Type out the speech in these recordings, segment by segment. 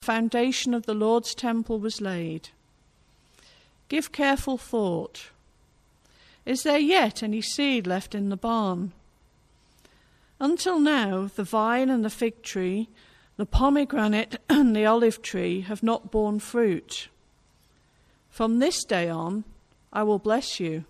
foundation of the Lord's temple was laid. Give careful thought. Is there yet any seed left in the barn? Until now, the vine and the fig tree, the pomegranate and the olive tree have not borne fruit. From this day on, I will bless you.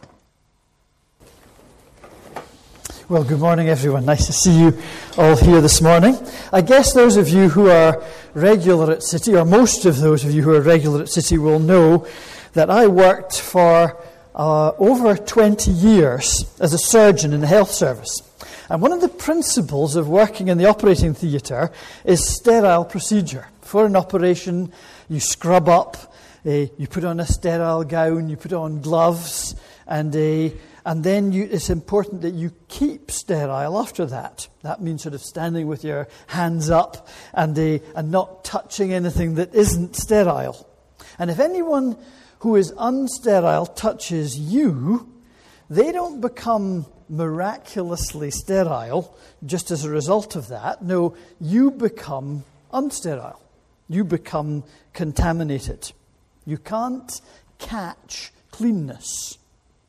Well, good morning, everyone. Nice to see you all here this morning. I guess those of you who are regular at City, or most of those of you who are regular at City, will know that I worked for over 20 years as a surgeon in the health service. And one of the principles of working in the operating theatre is sterile procedure. For an operation, you scrub up, you put on a sterile gown, you put on gloves, and then it's important that you keep sterile after that. That means sort of standing with your hands up and not touching anything that isn't sterile. And if anyone who is unsterile touches you, they don't become miraculously sterile just as a result of that. No, you become unsterile. You become contaminated. You can't catch cleanness,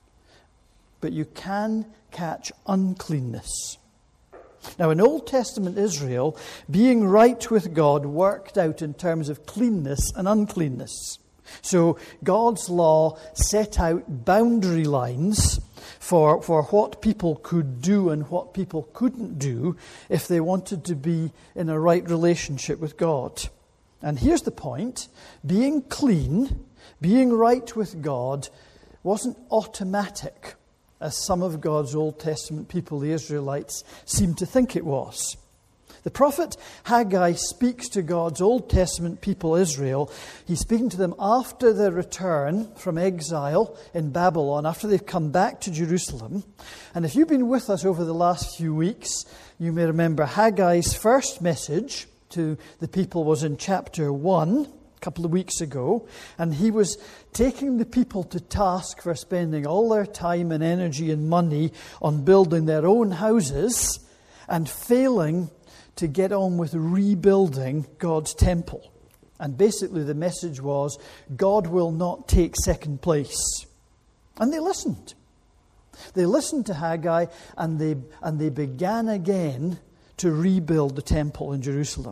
but you can catch uncleanness. Now, in Old Testament Israel, being right with God worked out in terms of cleanness and uncleanness. So God's law set out boundary lines for what people could do and what people couldn't do if they wanted to be in a right relationship with God. And here's the point. Being clean, being right with God, wasn't automatic, as some of God's Old Testament people, the Israelites, seem to think it was. The prophet Haggai speaks to God's Old Testament people, Israel. He's speaking to them after their return from exile in Babylon, after they've come back to Jerusalem. And if you've been with us over the last few weeks, you may remember Haggai's first message to the people was in chapter 1, a couple of weeks ago, and he was taking the people to task for spending all their time and energy and money on building their own houses and failing to get on with rebuilding God's temple. And basically the message was, God will not take second place. And they listened. They listened to Haggai, and they began again to rebuild the temple in Jerusalem.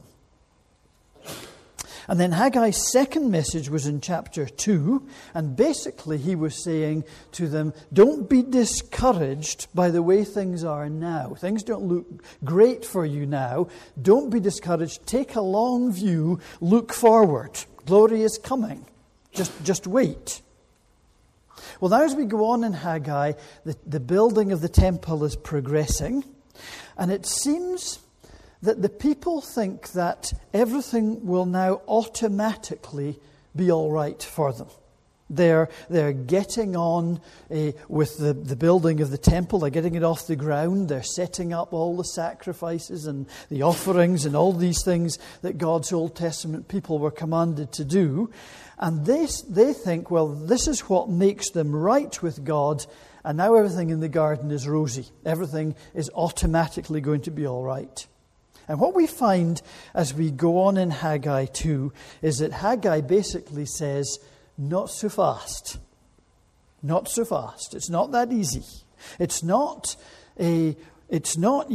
And then Haggai's second message was in chapter 2, and basically he was saying to them, don't be discouraged by the way things are now. Things don't look great for you now. Don't be discouraged. Take a long view. Look forward. Glory is coming. Just wait. Well, now as we go on in Haggai, the building of the temple is progressing, and it seems that the people think that everything will now automatically be all right for them. They're getting on with the building of the temple. They're getting it off the ground. They're setting up all the sacrifices and the offerings and all these things that God's Old Testament people were commanded to do. And they think, well, this is what makes them right with God, and now everything in the garden is rosy. Everything is automatically going to be all right. And what we find as we go on in Haggai 2 is that Haggai basically says, not so fast. Not so fast. It's not that easy. It's not you, it's not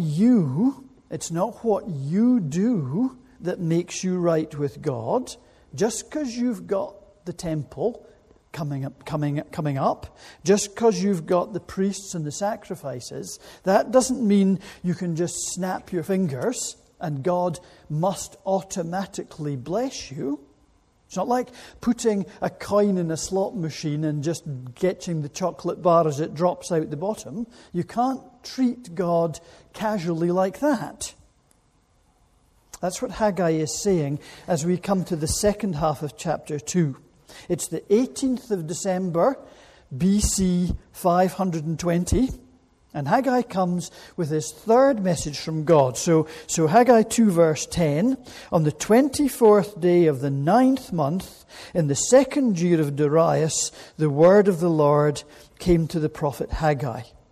what you do that makes you right with God. Just because you've got the temple coming up, just because you've got the priests and the sacrifices, that doesn't mean you can just snap your fingers and God must automatically bless you. It's not like putting a coin in a slot machine and just getting the chocolate bar as it drops out the bottom. You can't treat God casually like that. That's what Haggai is saying as we come to the second half of chapter 2. It's the 18th of December, BC 520. And Haggai comes with his third message from God. So Haggai 2 verse 10, on the 24th day of the 9th month, in the second year of Darius, the word of the Lord came to the prophet Haggai.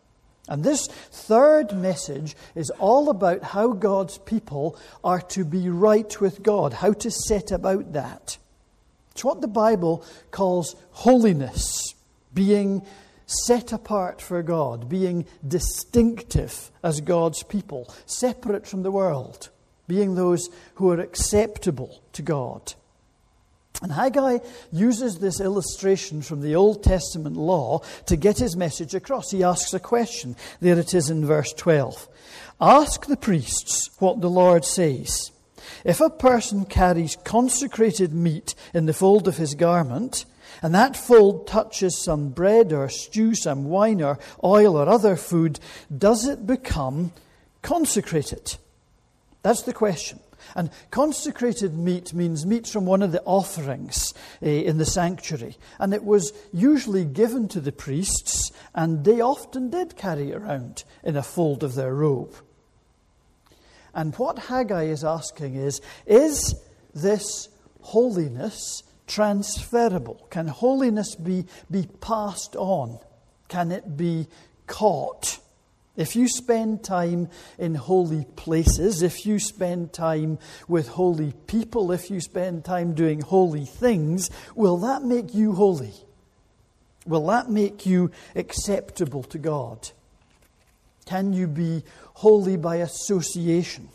And this third message is all about how God's people are to be right with God, how to set about that. It's what the Bible calls holiness, being set apart for God, being distinctive as God's people, separate from the world, being those who are acceptable to God. And Haggai uses this illustration from the Old Testament law to get his message across. He asks a question. There it is in verse 12. Ask the priests what the Lord says. If a person carries consecrated meat in the fold of his garment, and that fold touches some bread or stew, some wine or oil or other food, does it become consecrated? That's the question. And consecrated meat means meat from one of the offerings in the sanctuary. And it was usually given to the priests, and they often did carry it around in a fold of their robe. And what Haggai is asking is this holiness transferable? Can holiness be passed on? Can it be caught? If you spend time in holy places, if you spend time with holy people, if you spend time doing holy things, will that make you holy? Will that make you acceptable to God? Can you be holy by association?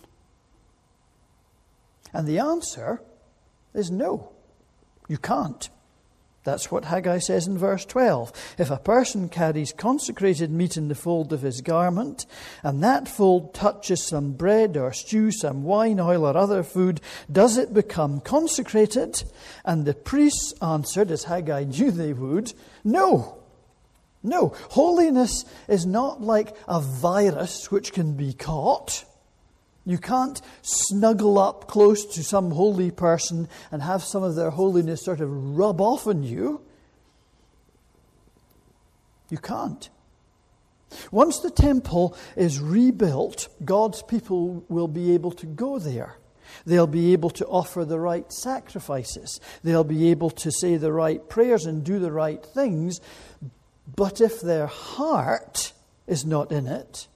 And the answer is no. You can't. That's what Haggai says in verse 12. If a person carries consecrated meat in the fold of his garment, and that fold touches some bread or stew, some wine, oil, or other food, does it become consecrated? And the priests answered, as Haggai knew they would, no. No. Holiness is not like a virus which can be caught. You can't snuggle up close to some holy person and have some of their holiness sort of rub off on you. You can't. Once the temple is rebuilt, God's people will be able to go there. They'll be able to offer the right sacrifices. They'll be able to say the right prayers and do the right things. But if their heart is not in it,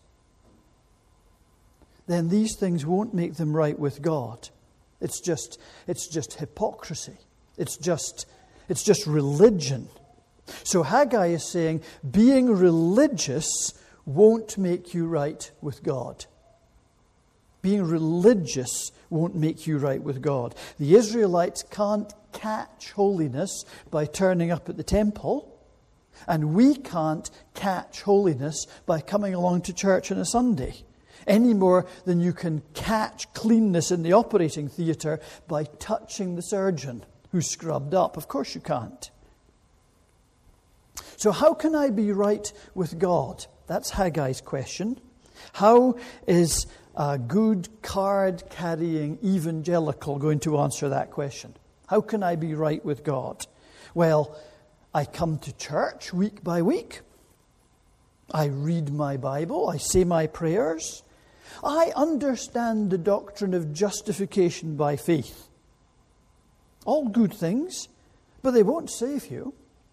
then these things won't make them right with God. It's just hypocrisy. It's just religion. So Haggai is saying being religious won't make you right with God. Being religious won't make you right with God. The Israelites can't catch holiness by turning up at the temple, and we can't catch holiness by coming along to church on a Sunday. Any more than you can catch cleanness in the operating theatre by touching the surgeon who's scrubbed up. Of course you can't. So how can I be right with God? That's Haggai's question. How is a good card-carrying evangelical going to answer that question? How can I be right with God? Well, I come to church week by week. I read my Bible. I say my prayers. I understand the doctrine of justification by faith. All good things, but they won't save you.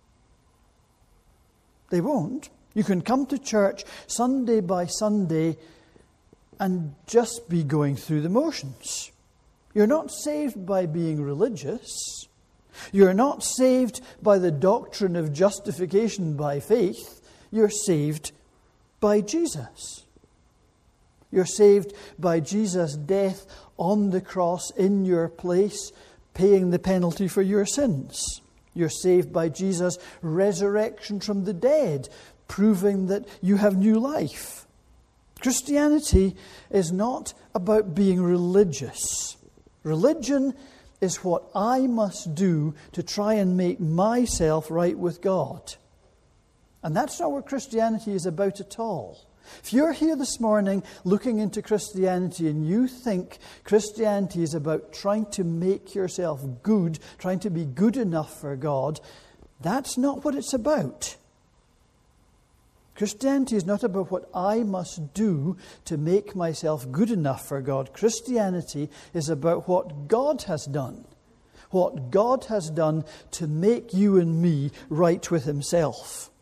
They won't. You can come to church Sunday by Sunday and just be going through the motions. You're not saved by being religious. You're not saved by the doctrine of justification by faith. You're saved by Jesus. You're saved by Jesus' death on the cross in your place, paying the penalty for your sins. You're saved by Jesus' resurrection from the dead, proving that you have new life. Christianity is not about being religious. Religion is what I must do to try and make myself right with God. And that's not what Christianity is about at all. If you're here this morning looking into Christianity and you think Christianity is about trying to make yourself good, trying to be good enough for God, that's not what it's about. Christianity is not about what I must do to make myself good enough for God. Christianity is about what God has done. What God has done to make you and me right with Himself.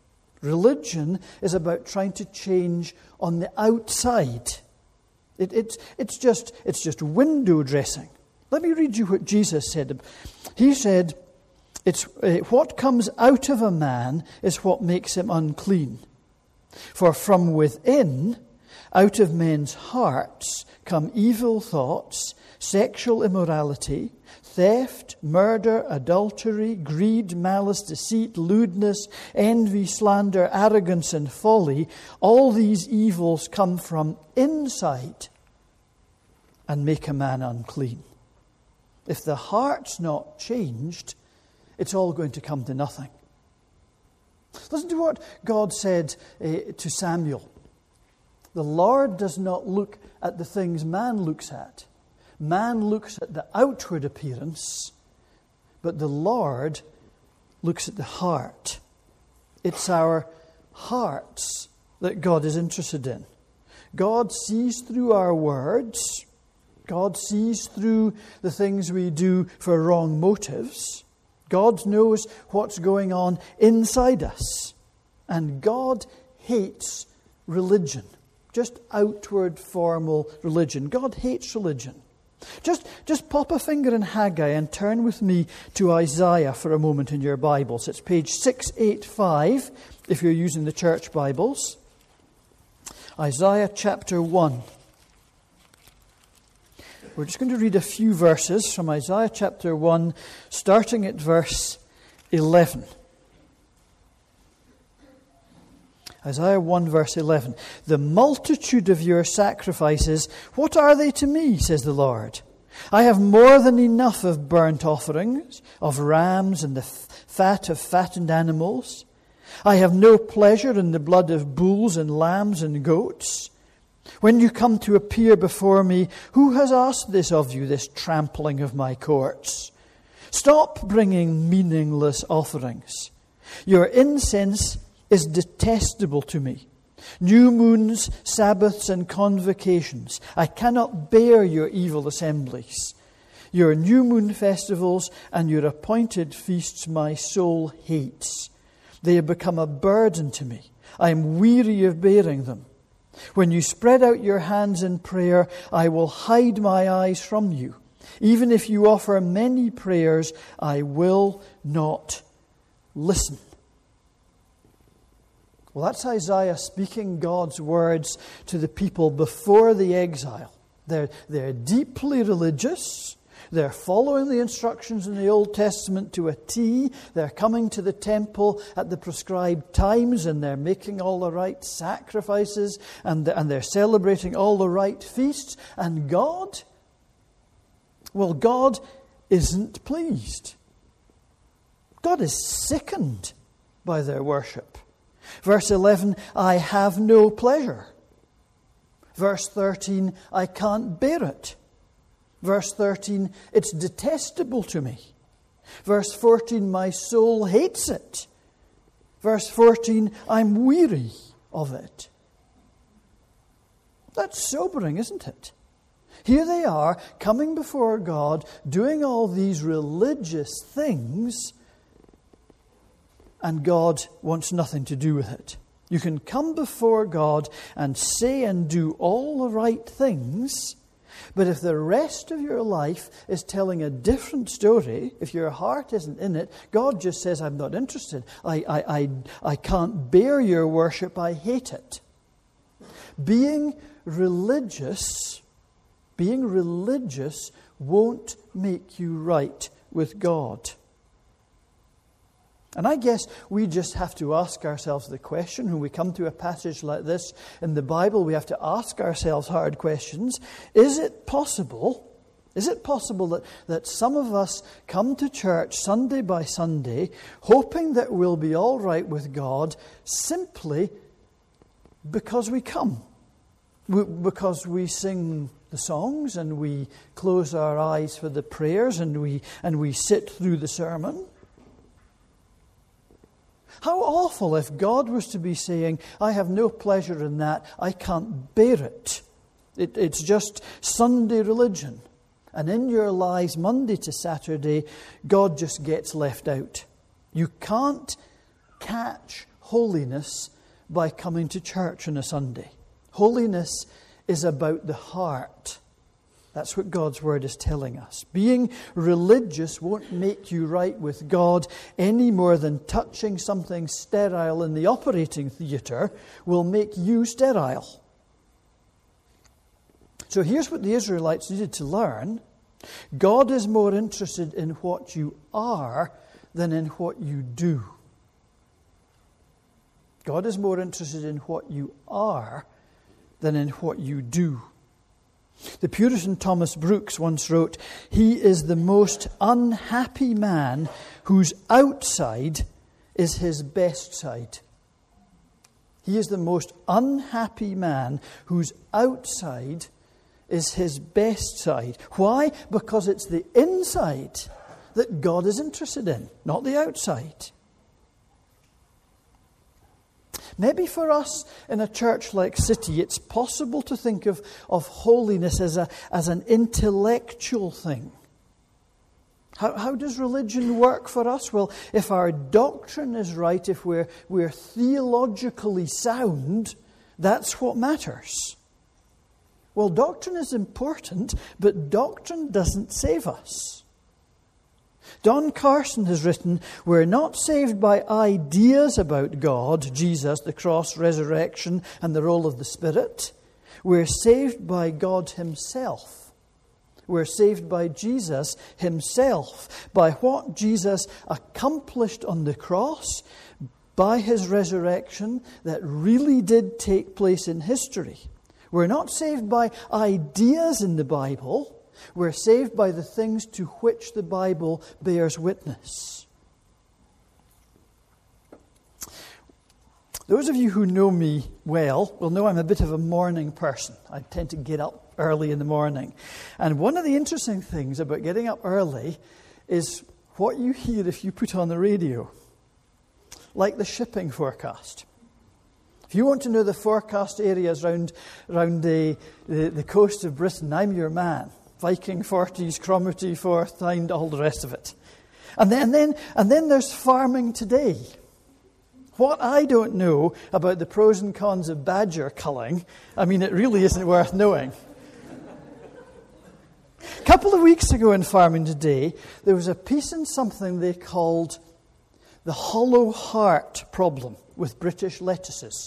Religion is about trying to change on the outside. It's just window dressing. Let me read you what Jesus said. He said, "It's what comes out of a man is what makes him unclean. For from within, out of men's hearts, come evil thoughts, sexual immorality, theft, murder, adultery, greed, malice, deceit, lewdness, envy, slander, arrogance, and folly. All these evils come from inside and make a man unclean." If the heart's not changed, it's all going to come to nothing. Listen to what God said to Samuel. The Lord does not look at the things man looks at. Man looks at the outward appearance, but the Lord looks at the heart. It's our hearts that God is interested in. God sees through our words. God sees through the things we do for wrong motives. God knows what's going on inside us. And God hates religion. Just outward, formal religion. God hates religion. Just pop a finger in Haggai and turn with me to Isaiah for a moment in your Bibles. It's page 685 if you're using the church Bibles. Isaiah chapter 1. We're just going to read a few verses from Isaiah chapter 1, starting at verse 11. Isaiah 1 verse 11. "The multitude of your sacrifices, what are they to me, says the Lord? I have more than enough of burnt offerings, of rams and the fat of fattened animals. I have no pleasure in the blood of bulls and lambs and goats. When you come to appear before me, who has asked this of you, this trampling of my courts? Stop bringing meaningless offerings. Your incense is detestable to me. New moons, Sabbaths, and convocations. I cannot bear your evil assemblies. Your new moon festivals and your appointed feasts my soul hates. They have become a burden to me. I am weary of bearing them. When you spread out your hands in prayer, I will hide my eyes from you. Even if you offer many prayers, I will not listen." Well, that's Isaiah speaking God's words to the people before the exile. They're deeply religious. They're following the instructions in the Old Testament to a T. They're coming to the temple at the prescribed times, and they're making all the right sacrifices, and they're celebrating all the right feasts. And God? Well, God isn't pleased. God is sickened by their worship. Verse 11, "I have no pleasure." Verse 13, "I can't bear it." Verse 13, "It's detestable to me." Verse 14, "My soul hates it." Verse 14, "I'm weary of it." That's sobering, isn't it? Here they are, coming before God, doing all these religious things, and God wants nothing to do with it. You can come before God and say and do all the right things, but if the rest of your life is telling a different story, if your heart isn't in it, God just says, "I'm not interested. I can't bear your worship. I hate it." Being religious won't make you right with God. And I guess we just have to ask ourselves the question, when we come to a passage like this in the Bible, we have to ask ourselves hard questions. Is it possible that some of us come to church Sunday by Sunday, hoping that we'll be all right with God simply because we come? Because we sing the songs and we close our eyes for the prayers and we sit through the sermon? How awful if God was to be saying, "I have no pleasure in that, I can't bear it. It's just Sunday religion. And in your lives, Monday to Saturday, God just gets left out. You can't catch, holiness by coming to church on a Sunday. Holiness is about the heart. That's what God's Word is telling us. Being religious won't make you right with God any more than touching something sterile in the operating theatre will make you sterile. So here's what the Israelites needed to learn. God is more interested in what you are than in what you do. God is more interested in what you are than in what you do. The Puritan Thomas Brooks once wrote, "He is the most unhappy man whose outside is his best side." He is the most unhappy man whose outside is his best side. Why? Because it's the inside that God is interested in, not the outside. Maybe for us in a church like City, it's possible to think of holiness as an intellectual thing. How does religion work for us? Well, if our doctrine is right, if we're theologically sound, that's what matters. Well, doctrine is important, but doctrine doesn't save us. Don Carson has written, "We're not saved by ideas about God, Jesus, the cross, resurrection, and the role of the Spirit. We're saved by God Himself. We're saved by Jesus Himself, by what Jesus accomplished on the cross, by His resurrection that really did take place in history. We're not saved by ideas in the Bible. We're saved by the things to which the Bible bears witness." Those of you who know me well will know I'm a bit of a morning person. I tend to get up early in the morning. And one of the interesting things about getting up early is what you hear if you put on the radio, like the shipping forecast. If you want to know the forecast areas around the coast of Britain, I'm your man. Viking 40s, Cromarty, Forth, Tyne, all the rest of it. And then there's farming today. What I don't know about the pros and cons of badger culling, it really isn't worth knowing. A couple of weeks ago in Farming Today, there was a piece in something they called the hollow heart problem with British lettuces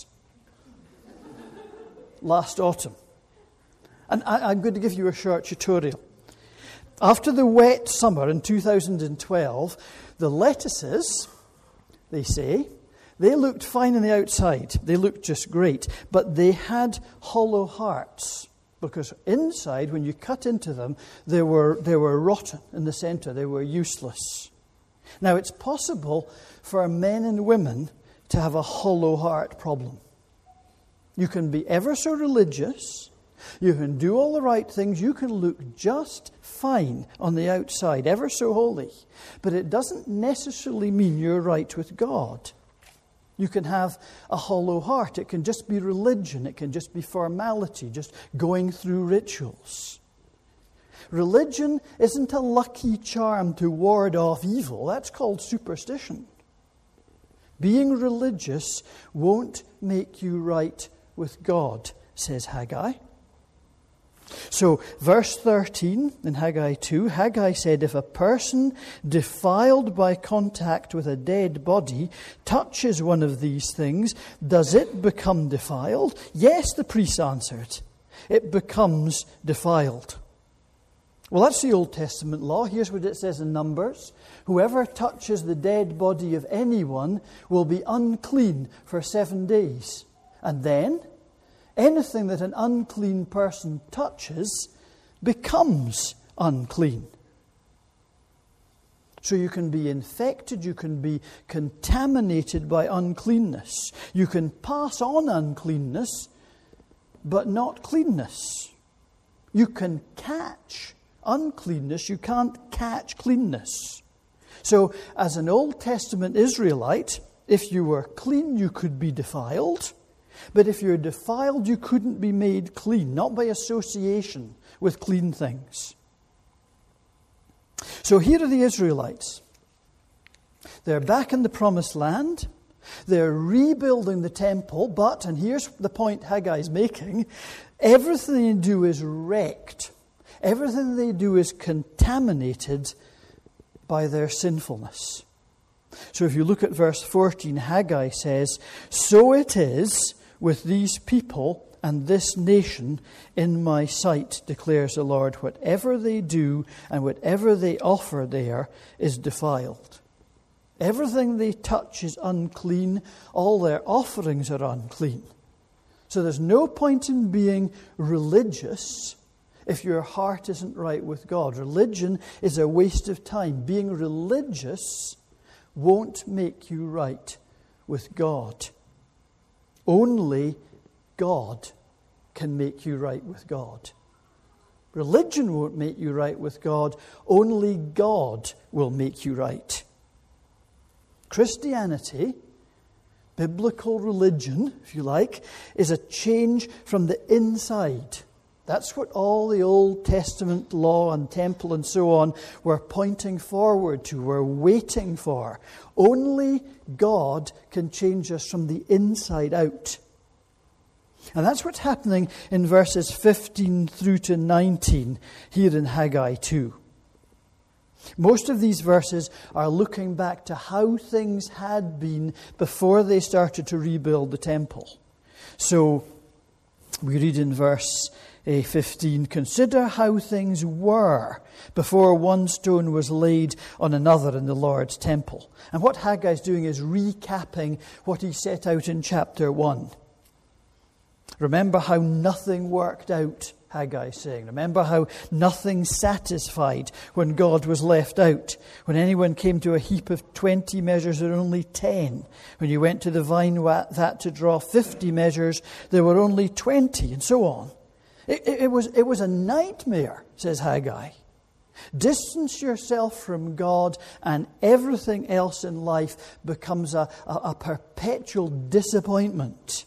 last autumn. And I'm going to give you a short tutorial. After the wet summer in 2012, the lettuces, they say, they looked fine on the outside. They looked just great. But they had hollow hearts. Because inside, when you cut into them, they were rotten in the centre. They were useless. Now, it's possible for men and women to have a hollow heart problem. You can be ever so religious. You can do all the right things. You can look just fine on the outside, ever so holy. But it doesn't necessarily mean you're right with God. You can have a hollow heart. It can just be religion. It can just be formality, just going through rituals. Religion isn't a lucky charm to ward off evil. That's called superstition. Being religious won't make you right with God, says Haggai. So, verse 13 in Haggai 2, Haggai said, "If a person defiled by contact with a dead body touches one of these things, does it become defiled?" "Yes," the priest answered. "It becomes defiled." Well, that's the Old Testament law. Here's what it says in Numbers. "Whoever touches the dead body of anyone will be unclean for 7 days. And then anything that an unclean person touches becomes unclean." So you can be infected, you can be contaminated by uncleanness. You can pass on uncleanness, but not cleanness. You can catch uncleanness, you can't catch cleanness. So as an Old Testament Israelite, if you were clean, you could be defiled. But if you're defiled, you couldn't be made clean, not by association with clean things. So here are the Israelites. They're back in the Promised Land. They're rebuilding the temple, but, and here's the point Haggai's making, everything they do is wrecked. Everything they do is contaminated by their sinfulness. So if you look at verse 14, Haggai says, "So it is with these people and this nation in my sight, declares the Lord. Whatever they do and whatever they offer there is defiled. Everything they touch is unclean. All their offerings are unclean." So there's no point in being religious if your heart isn't right with God. Religion is a waste of time. Being religious won't make you right with God. Only God can make you right with God. Religion won't make you right with God. Only God will make you right. Christianity, biblical religion, if you like, is a change from the inside. That's what all the Old Testament law and temple and so on were pointing forward to, were waiting for. Only God can change us from the inside out. And that's what's happening in verses 15 through to 19 here in Haggai 2. Most of these verses are looking back to how things had been before they started to rebuild the temple. So we read in verse 15, "Consider how things were before one stone was laid on another in the Lord's temple." And what Haggai is doing is recapping what he set out in chapter 1. Remember how nothing worked out, Haggai is saying. Remember how nothing satisfied when God was left out. When anyone came to a heap of 20 measures, there were only 10. When you went to the vine vat to draw 50 measures, there were only 20, and so on. It was a nightmare, says Haggai. Distance yourself from God and everything else in life becomes a perpetual disappointment.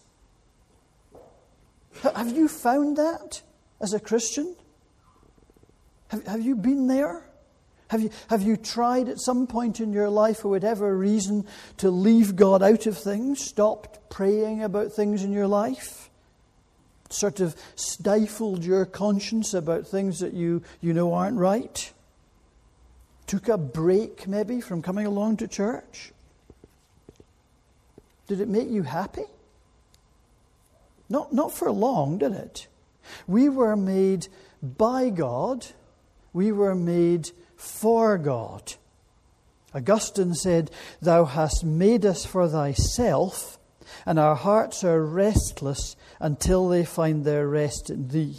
Have you found that as a Christian? Have you been there? Have you tried at some point in your life, for whatever reason, to leave God out of things? Stopped praying about things in your life? Sort of stifled your conscience about things that you know aren't right? Took a break maybe from coming along to church? Did it make you happy? Not for long, did it? We were made by God. We were made for God. Augustine said, "Thou hast made us for thyself, and our hearts are restless until they find their rest in thee."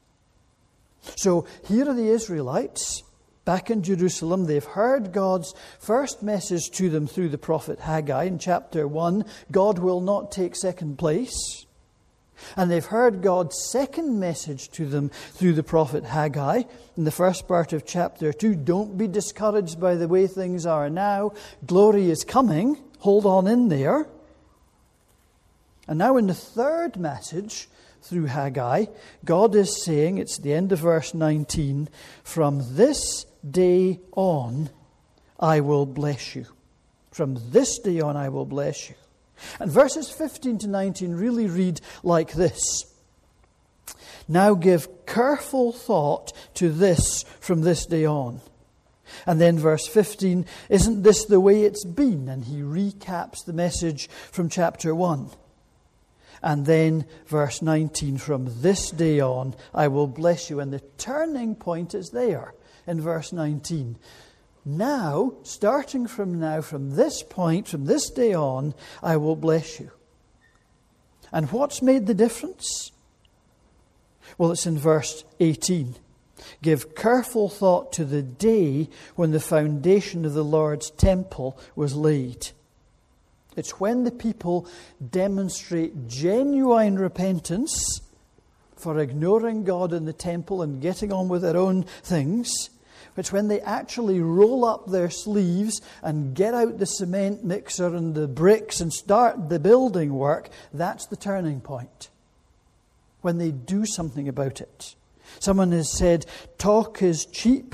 So here are the Israelites back in Jerusalem. They've heard God's first message to them through the prophet Haggai in chapter 1. God will not take second place. And they've heard God's second message to them through the prophet Haggai in the first part of chapter 2. Don't be discouraged by the way things are now. Glory is coming. Hold on in there. And now in the third message through Haggai, God is saying, it's the end of verse 19, "From this day on I will bless you. From this day on I will bless you." And verses 15 to 19 really read like this. "Now give careful thought to this from this day on." And then verse 15, "Isn't this the way it's been?" And he recaps the message from chapter 1. And then verse 19, "From this day on I will bless you." And the turning point is there in verse 19. Now, starting from now, from this point, from this day on, I will bless you. And what's made the difference? Well, it's in verse 18. "Give careful thought to the day when the foundation of the Lord's temple was laid." It's when the people demonstrate genuine repentance for ignoring God in the temple and getting on with their own things. It's when they actually roll up their sleeves and get out the cement mixer and the bricks and start the building work. That's the turning point. When they do something about it. Someone has said, talk is cheap,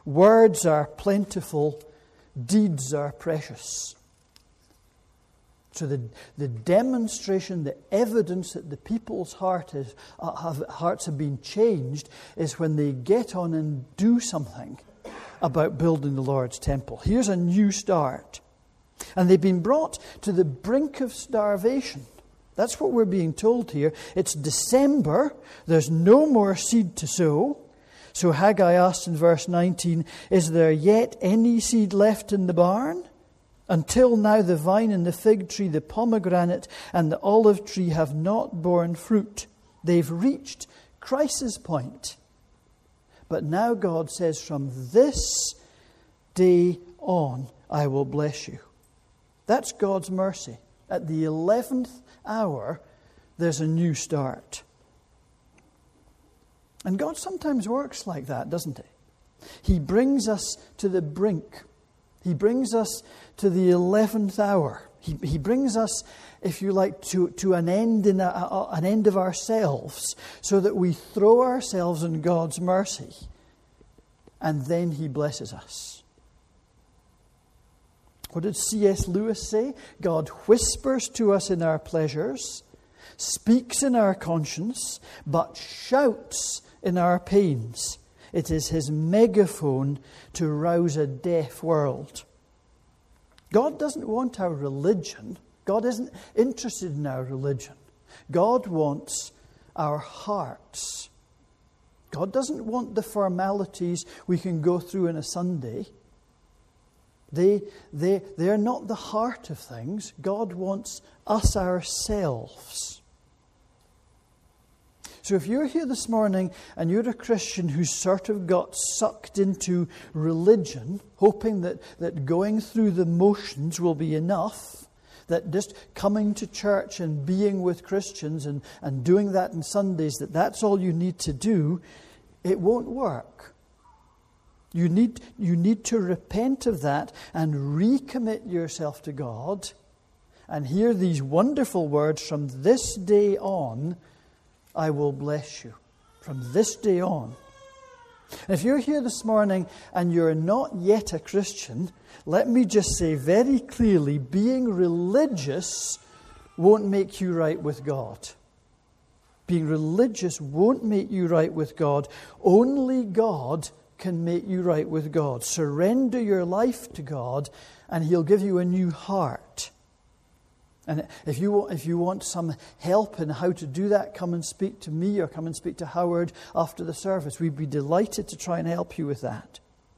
words are plentiful, deeds are precious. So the demonstration, the evidence that the people's hearts have been changed is when they get on and do something about building the Lord's temple. Here's a new start. And they've been brought to the brink of starvation. That's what we're being told here. It's December. There's no more seed to sow. So Haggai asked in verse 19, "Is there yet any seed left in the barn? Until now the vine and the fig tree, the pomegranate and the olive tree have not borne fruit." They've reached crisis point. But now God says, from this day on, I will bless you. That's God's mercy. At the 11th hour, there's a new start. And God sometimes works like that, doesn't he? He brings us to the brink. He brings us to the 11th hour. He brings us, if you like, to an end an end of ourselves, so that we throw ourselves in God's mercy, and then he blesses us. What did C.S. Lewis say? God whispers to us in our pleasures, speaks in our conscience, but shouts in our pains. It is his megaphone to rouse a deaf world. God doesn't want our religion. God isn't interested in our religion. God wants our hearts. God doesn't want the formalities we can go through in a Sunday. They're not the heart of things. God wants us ourselves. So if you're here this morning and you're a Christian who's sort of got sucked into religion, hoping that going through the motions will be enough, that just coming to church and being with Christians and doing that on Sundays, that's all you need to do, it won't work. You need to repent of that and recommit yourself to God and hear these wonderful words, from this day on, I will bless you. From this day on. And if you're here this morning and you're not yet a Christian, let me just say very clearly, being religious won't make you right with God. Being religious won't make you right with God. Only God can make you right with God. Surrender your life to God and he'll give you a new heart. And if you want some help in how to do that, come and speak to me or come and speak to Howard after the service. We'd be delighted to try and help you with that.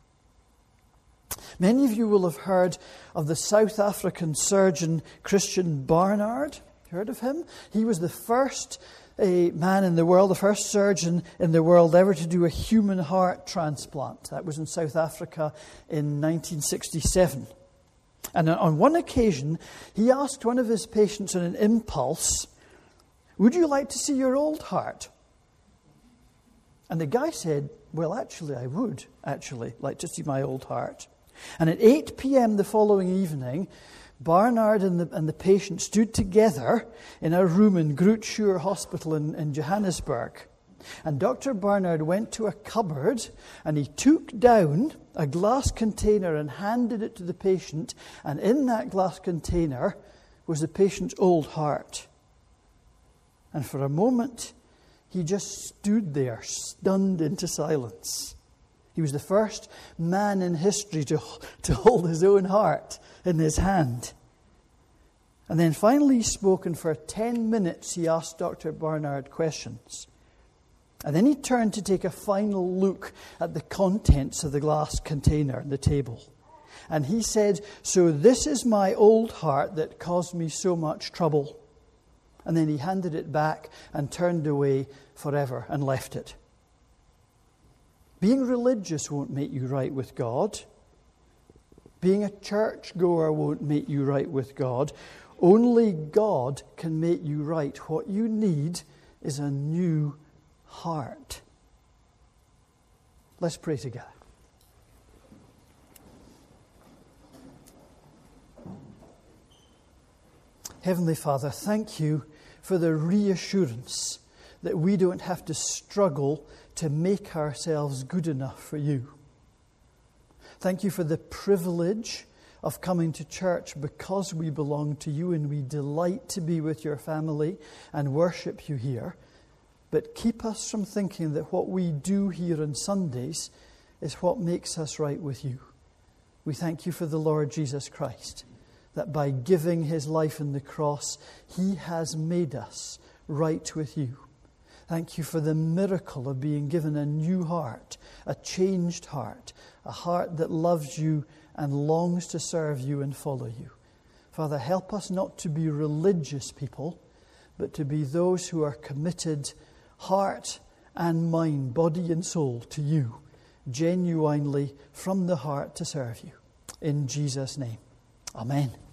Many of you will have heard of the South African surgeon Christian Barnard. Heard of him? He was the first man in the world, the first surgeon in the world ever to do a human heart transplant. That was in South Africa in 1967. And on one occasion, he asked one of his patients on an impulse, "Would you like to see your old heart?" And the guy said, "Well, actually, I would like to see my old heart." And at 8 p.m. the following evening, Barnard and the patient stood together in a room in Groote Schuur Hospital in Johannesburg. And Dr. Barnard went to a cupboard and he took down a glass container and handed it to the patient. And in that glass container was the patient's old heart. And for a moment, he just stood there, stunned into silence. He was the first man in history to hold his own heart in his hand. And then finally he spoke, and for 10 minutes he asked Dr. Barnard questions. And then he turned to take a final look at the contents of the glass container on the table. And he said, "So this is my old heart that caused me so much trouble." And then he handed it back and turned away forever and left it. Being religious won't make you right with God. Being a churchgoer won't make you right with God. Only God can make you right. What you need is a new heart. Let's pray together. Heavenly Father, thank you for the reassurance that we don't have to struggle to make ourselves good enough for you. Thank you for the privilege of coming to church because we belong to you and we delight to be with your family and worship you here. But keep us from thinking that what we do here on Sundays is what makes us right with you. We thank you for the Lord Jesus Christ, that by giving his life on the cross, he has made us right with you. Thank you for the miracle of being given a new heart, a changed heart, a heart that loves you and longs to serve you and follow you. Father, help us not to be religious people, but to be those who are committed, heart and mind, body and soul, to you, genuinely from the heart to serve you. In Jesus' name, amen.